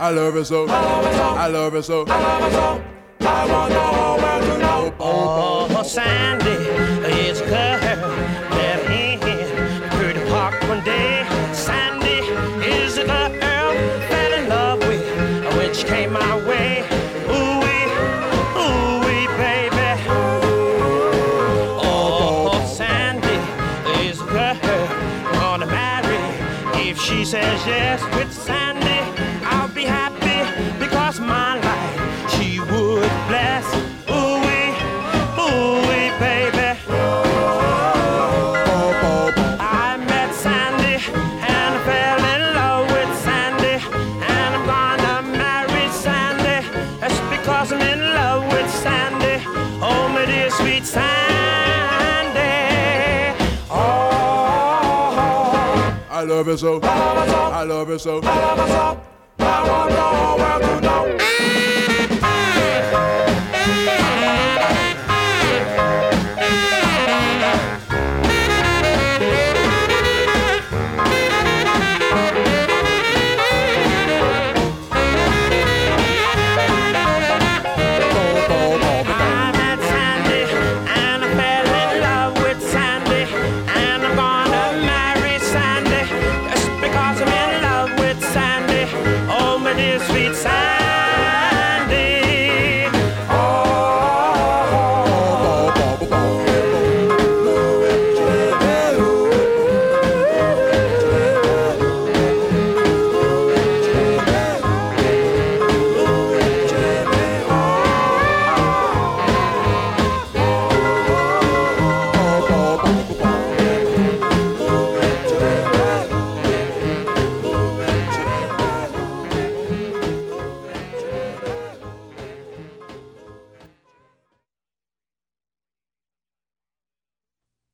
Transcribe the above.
I love her so. I love her so. I love her so. I want the whole world to know. Oh, Sandy is a girl that in Pretty Park one day. Sandy is a girl fell in love with when she came my way. Ooh-wee, baby. Oh, Sandy is a girl gonna marry. If she says yes with Sandy, I'll be happy because my life she would bless. Ooh-wee, baby. I met Sandy and I fell in love with Sandy, and I'm gonna marry Sandy. That's because I'm in love with Sandy. Oh, my dear sweet Sandy. Oh, I love her so. I love her so. I love her so. I want the whole world to know.